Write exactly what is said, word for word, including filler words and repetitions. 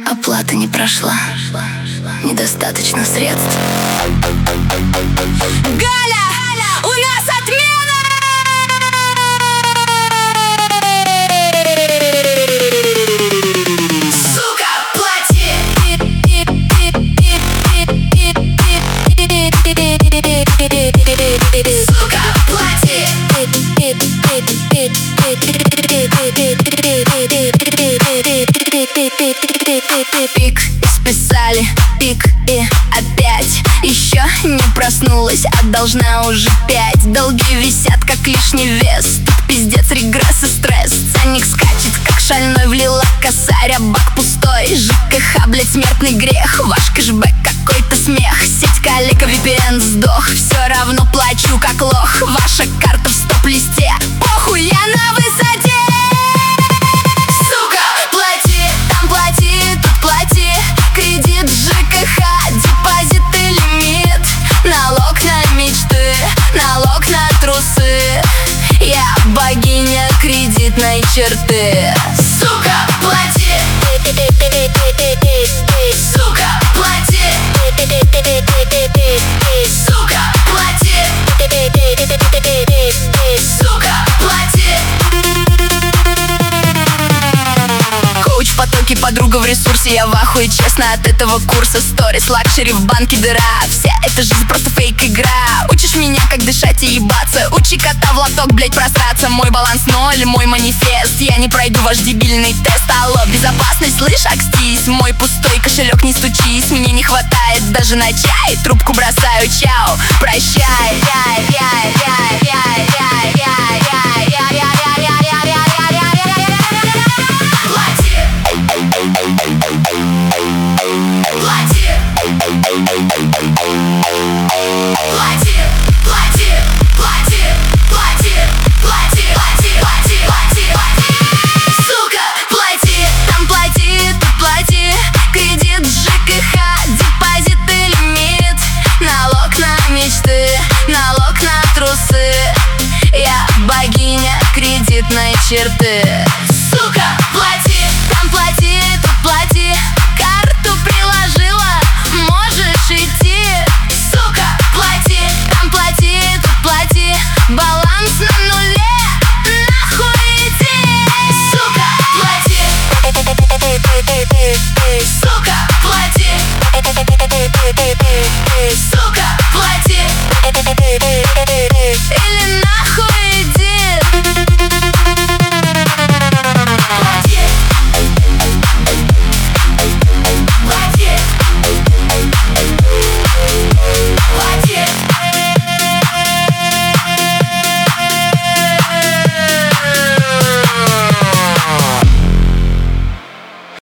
Оплата не прошла, недостаточно средств. Галя, у нас отмена! Сука, плати! Сука, плати! Пик, списали, пик и опять. Еще не проснулась, а должна уже пять. Долги висят, как лишний вес. Тут пиздец, регресс и стресс. Ценник скачет, как шальной, влила косарь, а бак пустой. ЖКХ, блять, смертный грех. Ваш кэшбэк, какой-то смех. Сеть коллега, ви пи эн сдох. Все равно плачу, как лох. Ваша карта в стоп-листе. Похуй, я на высоте. Сука, плати, там плати, тут плати. Кредит, ЖКХ, депозит и лимит. Налог на мечты, налог на трусы. Я богиня кредитной черты. Сука, плати. Сука, плати. Сука, плати. Сука, плати. Коуч в потоке, подруга в ресурсе. Я в ахуе, честно, от этого курса. Сторис, лакшери, в банке дыра. Вся эта жизнь просто фейк-игра. Учишь меня, как дышать и ебаться. Учи кота в лоток, блять, просраться. Мой баланс ноль, мой манифест. Я не пройду ваш дебильный тест. Алло, безопасность, слышь, акстись. Мой пустой кошелек, не стучись. Мне не хватает даже на чай. Трубку бросаю, чао, прощай. Я, я, я, я, я, я.